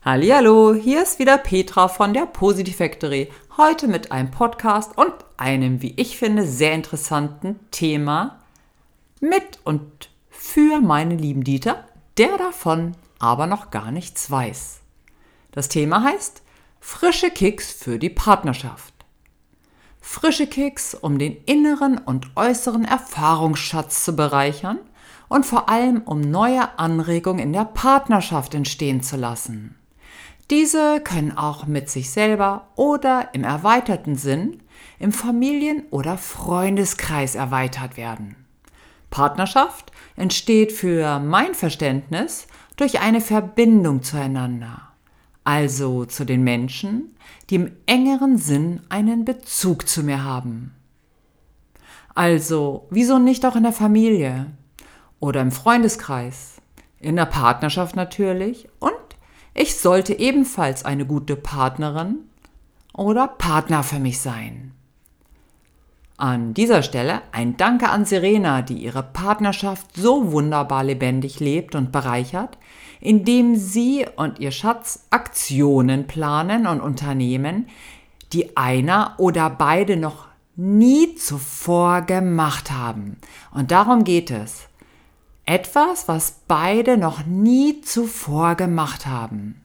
Hallihallo, hier ist wieder Petra von der Positive Factory. Heute mit einem Podcast und einem, wie ich finde, sehr interessanten Thema mit und für meinen lieben Dieter, der davon aber noch gar nichts weiß. Das Thema heißt frische Kicks für die Partnerschaft. Frische Kicks, um den inneren und äußeren Erfahrungsschatz zu bereichern und vor allem um neue Anregungen in der Partnerschaft entstehen zu lassen. Diese können auch mit sich selber oder im erweiterten Sinn im Familien- oder Freundeskreis erweitert werden. Partnerschaft entsteht für mein Verständnis durch eine Verbindung zueinander, also zu den Menschen, die im engeren Sinn einen Bezug zu mir haben. Also, wieso nicht auch in der Familie oder im Freundeskreis, in der Partnerschaft natürlich, und ich sollte ebenfalls eine gute Partnerin oder Partner für mich sein. An dieser Stelle ein Danke an Serena, die ihre Partnerschaft so wunderbar lebendig lebt und bereichert, indem sie und ihr Schatz Aktionen planen und unternehmen, die einer oder beide noch nie zuvor gemacht haben. Und darum geht es. Etwas, was beide noch nie zuvor gemacht haben.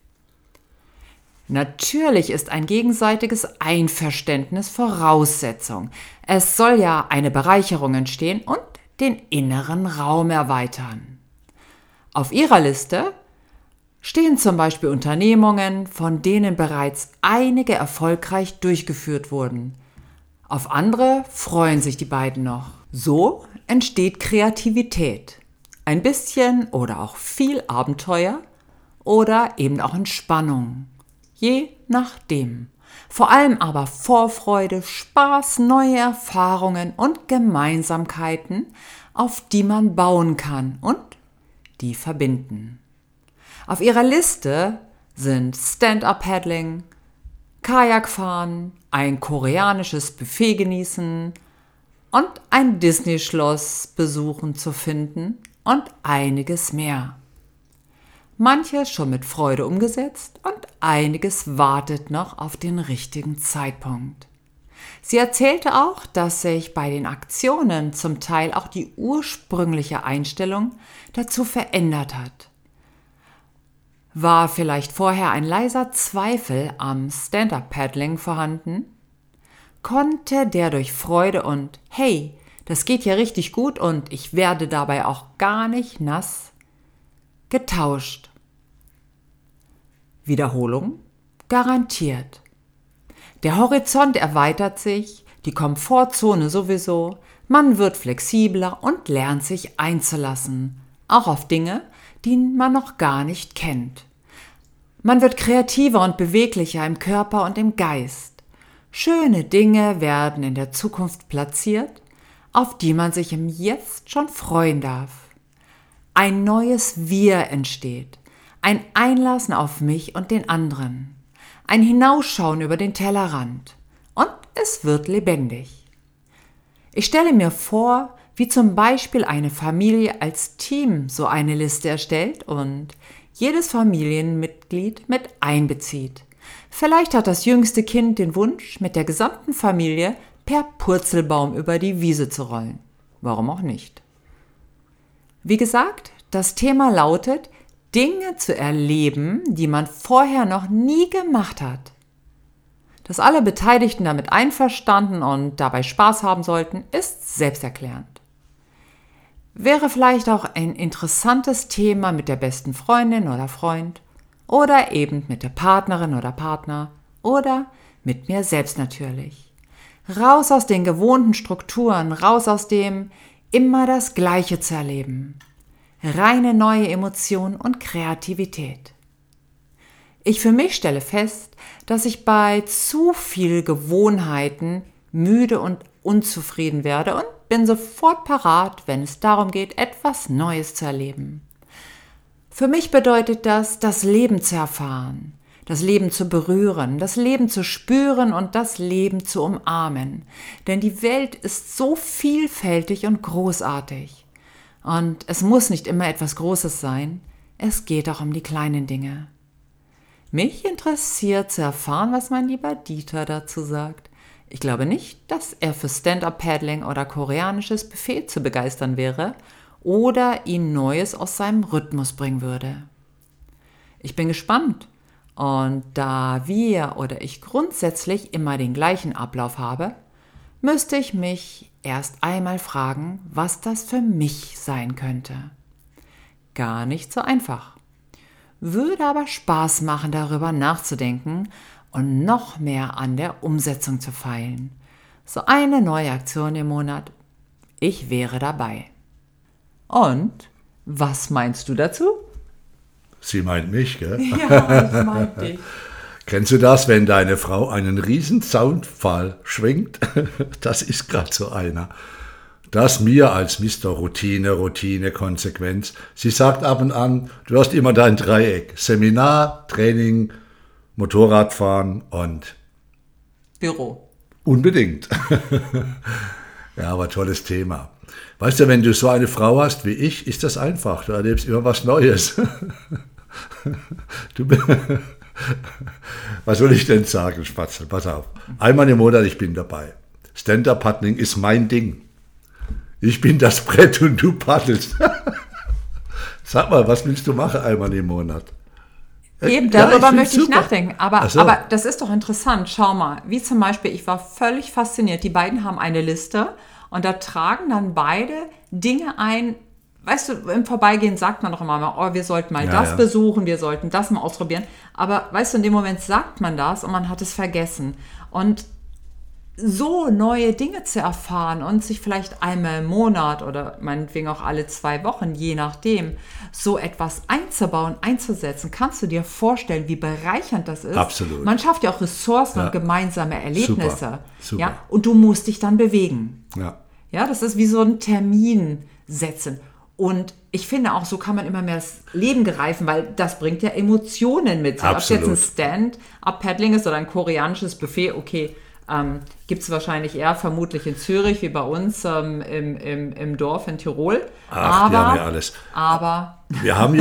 Natürlich ist ein gegenseitiges Einverständnis Voraussetzung. Es soll ja eine Bereicherung entstehen und den inneren Raum erweitern. Auf ihrer Liste stehen zum Beispiel Unternehmungen, von denen bereits einige erfolgreich durchgeführt wurden. Auf andere freuen sich die beiden noch. So entsteht Kreativität. Ein bisschen oder auch viel Abenteuer oder eben auch Entspannung. Je nachdem. Vor allem aber Vorfreude, Spaß, neue Erfahrungen und Gemeinsamkeiten, auf die man bauen kann und die verbinden. Auf ihrer Liste sind Stand-up-Paddling, Kajakfahren, ein koreanisches Buffet genießen und ein Disney-Schloss besuchen zu finden und einiges mehr. Manches schon mit Freude umgesetzt und einiges wartet noch auf den richtigen Zeitpunkt. Sie erzählte auch, dass sich bei den Aktionen zum Teil auch die ursprüngliche Einstellung dazu verändert hat. War vielleicht vorher ein leiser Zweifel am Stand-up-Paddling vorhanden? Konnte der durch Freude und hey, das geht ja richtig gut und ich werde dabei auch gar nicht nass, getauscht. Wiederholung garantiert. Der Horizont erweitert sich, die Komfortzone sowieso, man wird flexibler und lernt sich einzulassen, auch auf Dinge, die man noch gar nicht kennt. Man wird kreativer und beweglicher im Körper und im Geist. Schöne Dinge werden in der Zukunft platziert, auf die man sich im Jetzt schon freuen darf. Ein neues Wir entsteht, ein Einlassen auf mich und den anderen, ein Hinausschauen über den Tellerrand und es wird lebendig. Ich stelle mir vor, wie zum Beispiel eine Familie als Team so eine Liste erstellt und jedes Familienmitglied mit einbezieht. Vielleicht hat das jüngste Kind den Wunsch, mit der gesamten Familie per Purzelbaum über die Wiese zu rollen. Warum auch nicht? Wie gesagt, das Thema lautet, Dinge zu erleben, die man vorher noch nie gemacht hat. Dass alle Beteiligten damit einverstanden und dabei Spaß haben sollten, ist selbsterklärend. Wäre vielleicht auch ein interessantes Thema mit der besten Freundin oder Freund oder eben mit der Partnerin oder Partner oder mit mir selbst natürlich. Raus aus den gewohnten Strukturen, raus aus dem immer das Gleiche zu erleben. Reine neue Emotion und Kreativität. Ich für mich stelle fest, dass ich bei zu viel Gewohnheiten müde und unzufrieden werde und bin sofort parat, wenn es darum geht, etwas Neues zu erleben. Für mich bedeutet das, das Leben zu erfahren, das Leben zu berühren, das Leben zu spüren und das Leben zu umarmen. Denn die Welt ist so vielfältig und großartig. Und es muss nicht immer etwas Großes sein, es geht auch um die kleinen Dinge. Mich interessiert zu erfahren, was mein lieber Dieter dazu sagt. Ich glaube nicht, dass er für Stand-Up-Paddling oder koreanisches Buffet zu begeistern wäre oder ihn Neues aus seinem Rhythmus bringen würde. Ich bin gespannt. Und da wir oder ich grundsätzlich immer den gleichen Ablauf habe, müsste ich mich erst einmal fragen, was das für mich sein könnte. Gar nicht so einfach. Würde aber Spaß machen, darüber nachzudenken und noch mehr an der Umsetzung zu feilen. So eine neue Aktion im Monat. Ich wäre dabei. Und was meinst du dazu? Sie meint mich, gell? Ja, ich meinte dich. Kennst du das, wenn deine Frau einen riesen Soundfall schwingt? Das ist gerade so einer. Das mir als Mr. Routine, Konsequenz. Sie sagt ab und an, du hast immer dein Dreieck. Seminar, Training, Motorradfahren und Büro. Unbedingt. Ja, aber tolles Thema. Weißt du, wenn du so eine Frau hast wie ich, ist das einfach. Du erlebst immer was Neues. Was soll ich denn sagen, Spatzel? Pass auf. Einmal im Monat, ich bin dabei. Stand-Up-Paddling ist mein Ding. Ich bin das Brett und du paddelst. Sag mal, was willst du machen einmal im Monat? Eben, darüber möchte ich super nachdenken. Aber das ist doch interessant. Schau mal, wie zum Beispiel, ich war völlig fasziniert. Die beiden haben eine Liste und da tragen dann beide Dinge ein. Weißt du, im Vorbeigehen sagt man doch immer mal, oh, wir sollten mal das besuchen, wir sollten das mal ausprobieren. Aber weißt du, in dem Moment sagt man das und man hat es vergessen. Und so neue Dinge zu erfahren und sich vielleicht einmal im Monat oder meinetwegen auch alle 2 Wochen, je nachdem, so etwas einzubauen, einzusetzen, kannst du dir vorstellen, wie bereichernd das ist? Absolut. Man schafft ja auch Ressourcen und gemeinsame Erlebnisse. Super. Ja? Und du musst dich dann bewegen. Ja. Ja, das ist wie so ein Termin setzen. Und ich finde auch, so kann man immer mehr das Leben greifen, weil das bringt ja Emotionen mit sich. Ob es jetzt ein Stand-Up-Paddling ist oder ein koreanisches Buffet, okay, gibt es wahrscheinlich eher vermutlich in Zürich wie bei uns im Dorf in Tirol. Ach, die haben ja alles. Aber wir haben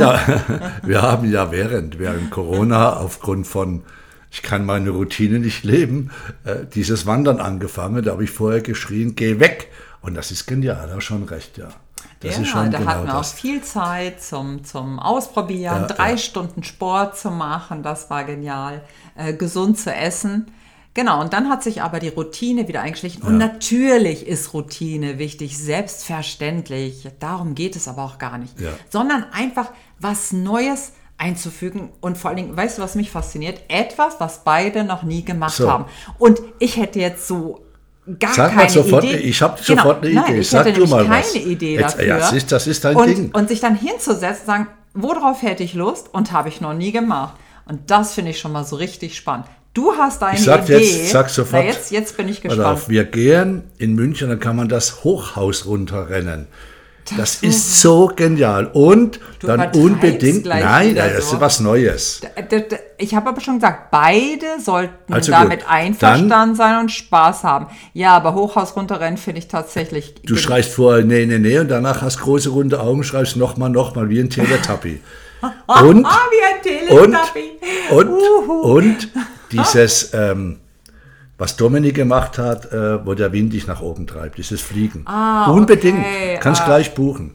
ja während Corona aufgrund von, ich kann meine Routine nicht leben, dieses Wandern angefangen. Da habe ich vorher geschrien, geh weg. Und das ist genial, da schon recht, ja. Das ist schon da genau hatten wir auch das. viel Zeit zum Ausprobieren, 3 Stunden Sport zu machen, das war genial, gesund zu essen. Genau, und dann hat sich aber die Routine wieder eingeschlichen. Und natürlich ist Routine wichtig, selbstverständlich. Darum geht es aber auch gar nicht. Ja. Sondern einfach was Neues einzufügen. Und vor allen Dingen, weißt du, was mich fasziniert? Etwas, was beide noch nie gemacht haben. Und ich hätte jetzt so Sag keine mal sofort, Idee. ich habe sofort eine Idee. Nein, ich Sag hätte du mal nämlich was. keine Idee Jetzt, dafür. ja, das ist dein Ding. Und sich dann hinzusetzen und sagen, worauf hätte ich Lust und habe ich noch nie gemacht. Und das finde ich schon mal so richtig spannend. Du hast eine Idee. Sag sofort. Na, jetzt bin ich gespannt. Pass auf, wir gehen in München, dann kann man das Hochhaus runterrennen. Das ist so genial. Und Du dann übertreibst unbedingt, gleich nein, wieder das so. ist was Neues. Ich habe aber schon gesagt, beide sollten Also damit gut, einverstanden sein und Spaß haben. Ja, aber Hochhaus runterrennen finde ich tatsächlich... Du schreist vorher, nee, und danach hast große runde Augen, schreibst nochmal, wie ein Teletubby. Und, wie ein Teletubby. und dieses, was Dominik gemacht hat, wo der Wind dich nach oben treibt, dieses Fliegen. Unbedingt, okay. kannst gleich buchen.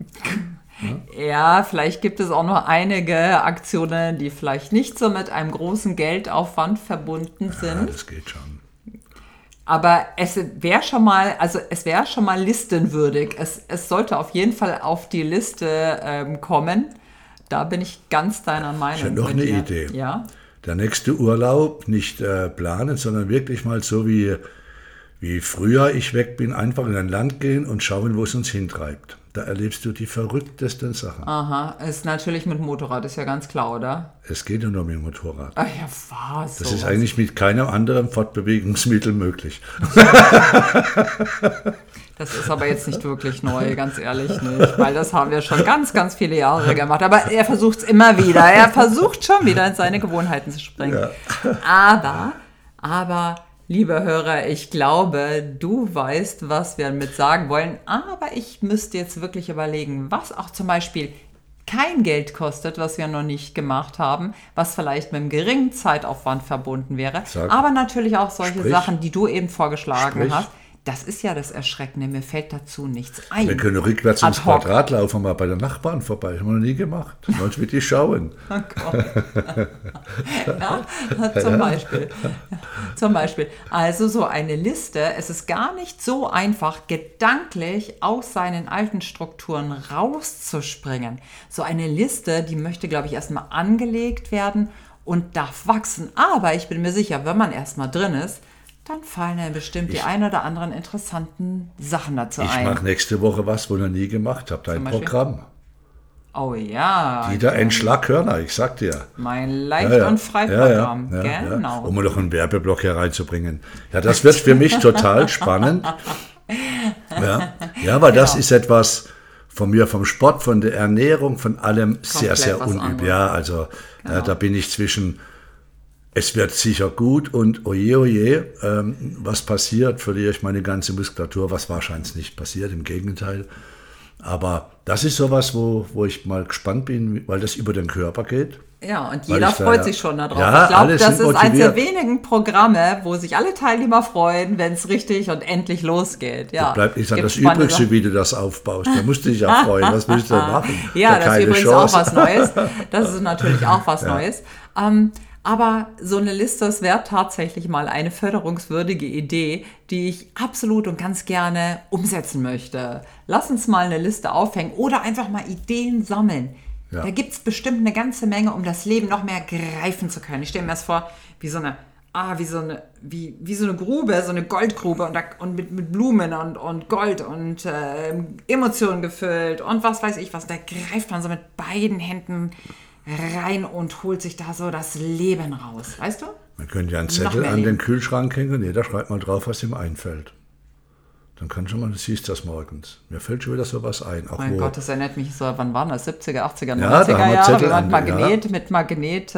Ja, vielleicht gibt es auch noch einige Aktionen, die vielleicht nicht so mit einem großen Geldaufwand verbunden sind. Ja, das geht schon. Aber es wäre schon mal listenwürdig. Es sollte auf jeden Fall auf die Liste kommen. Da bin ich ganz deiner Meinung. Ich habe noch eine Idee. Ja? Der nächste Urlaub nicht planen, sondern wirklich mal so wie früher ich weg bin, einfach in ein Land gehen und schauen, wo es uns hintreibt. Da erlebst du die verrücktesten Sachen. Aha, ist natürlich mit Motorrad, ist ja ganz klar, oder? Es geht ja nur mit dem Motorrad. Ach ja, was? Das ist eigentlich mit keinem anderen Fortbewegungsmittel möglich. Das ist aber jetzt nicht wirklich neu, ganz ehrlich nicht, weil das haben wir schon ganz, ganz viele Jahre gemacht. Aber er versucht es immer wieder. Er versucht schon wieder in seine Gewohnheiten zu springen. Ja. Aber, liebe Hörer, ich glaube, du weißt, was wir damit sagen wollen. Aber ich müsste jetzt wirklich überlegen, was auch zum Beispiel kein Geld kostet, was wir noch nicht gemacht haben, was vielleicht mit einem geringen Zeitaufwand verbunden wäre, aber natürlich auch solche Sachen, die du eben vorgeschlagen hast. Das ist ja das Erschreckende, mir fällt dazu nichts ein. Wir können rückwärts ins Quadrat laufen, mal bei der Nachbarn vorbei. Haben wir noch nie gemacht. Sonst wird die schauen. Oh Gott. Ja, zum Beispiel. Also so eine Liste, es ist gar nicht so einfach, gedanklich aus seinen alten Strukturen rauszuspringen. So eine Liste, die möchte, glaube ich, erstmal angelegt werden und darf wachsen. Aber ich bin mir sicher, wenn man erstmal drin ist, dann fallen ja bestimmt die ein oder anderen interessanten Sachen dazu ein. Ich mache nächste Woche was, wo ich noch nie gemacht habe. Dein Programm. Oh ja. Dieter Entschlag-Körner, ich sag dir. Mein Leicht- und Freiprogramm. Genau. Um noch einen Werbeblock hier reinzubringen. Ja, das wird für mich total spannend. Ja, weil das ist etwas von mir, vom Sport, von der Ernährung, von allem sehr, sehr unüblich. Ja, also da bin ich zwischen... Es wird sicher gut und oje, was passiert, verliere ich meine ganze Muskulatur, was wahrscheinlich nicht passiert, im Gegenteil. Aber das ist sowas, wo ich mal gespannt bin, weil das über den Körper geht. Ja, und jeder freut sich schon darauf. Ja, ich glaube, das ist eines der wenigen Programme, wo sich alle Teilnehmer freuen, wenn es richtig und endlich losgeht. Ja, da bleibt nichts an das Übrigste, wie du das aufbaust. Da musst du dich auch freuen. Was willst du denn machen? Ja, das ist übrigens auch was Neues. Das ist natürlich auch was Neues. Aber so eine Liste, das wäre tatsächlich mal eine förderungswürdige Idee, die ich absolut und ganz gerne umsetzen möchte. Lass uns mal eine Liste aufhängen oder einfach mal Ideen sammeln. Ja. Da gibt es bestimmt eine ganze Menge, um das Leben noch mehr greifen zu können. Ich stelle mir das vor, wie so eine Grube, so eine Goldgrube und mit Blumen und Gold und Emotionen gefüllt und was weiß ich was. Da greift man so mit beiden Händen rein und holt sich da so das Leben raus, weißt du? Man könnte ja einen Zettel an den Kühlschrank hängen und jeder schreibt mal drauf, was ihm einfällt. Dann kann schon mal, du siehst das morgens. Mir fällt schon wieder sowas ein. Auch mein Gott, das erinnert mich so, wann waren das? 70er, 80er, 90er da haben wir Zettel Jahre, mit Magnet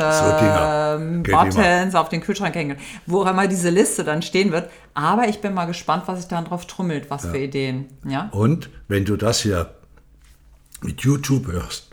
Buttons auf den Kühlschrank hängen, wo auch immer diese Liste dann stehen wird. Aber ich bin mal gespannt, was sich dann drauf trommelt, was für Ideen. Ja? Und wenn du das hier mit YouTube hörst,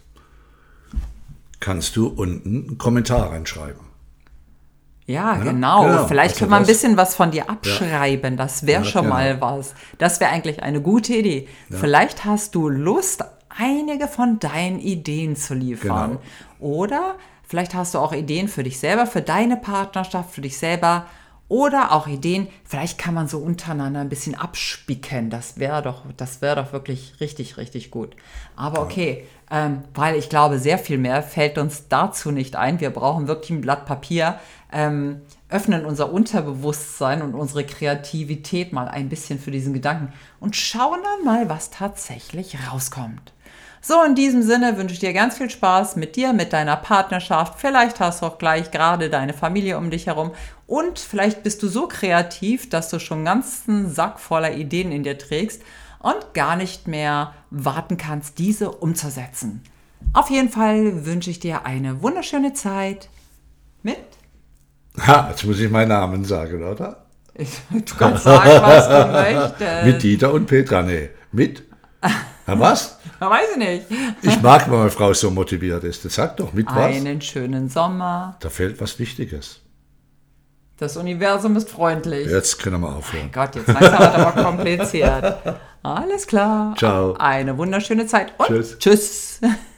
kannst du unten einen Kommentar reinschreiben. Ja, genau. Vielleicht können wir ein bisschen was von dir abschreiben. Das wäre schon mal was. Das wäre eigentlich eine gute Idee. Ja. Vielleicht hast du Lust, einige von deinen Ideen zu liefern. Genau. Oder vielleicht hast du auch Ideen für dich selber, für deine Partnerschaft, für dich selber. Oder auch Ideen, vielleicht kann man so untereinander ein bisschen abspicken. Das wäre doch wirklich richtig, richtig gut. Aber okay, weil ich glaube, sehr viel mehr fällt uns dazu nicht ein. Wir brauchen wirklich ein Blatt Papier, öffnen unser Unterbewusstsein und unsere Kreativität mal ein bisschen für diesen Gedanken und schauen dann mal, was tatsächlich rauskommt. So, in diesem Sinne wünsche ich dir ganz viel Spaß mit dir, mit deiner Partnerschaft. Vielleicht hast du auch gleich gerade deine Familie um dich herum. Und vielleicht bist du so kreativ, dass du schon einen ganzen Sack voller Ideen in dir trägst und gar nicht mehr warten kannst, diese umzusetzen. Auf jeden Fall wünsche ich dir eine wunderschöne Zeit mit... Jetzt muss ich meinen Namen sagen, oder? Du kannst sagen, was du möchtest. Mit Dieter und Petra, mit... was? Weiß ich nicht. Ich mag, wenn meine Frau so motiviert ist. Das sagt doch, mit was? Einen schönen Sommer. Da fehlt was Wichtiges. Das Universum ist freundlich. Jetzt können wir aufhören. Mein Gott, jetzt ist das aber kompliziert. Alles klar. Ciao. Eine wunderschöne Zeit und Tschüss. Tschüss.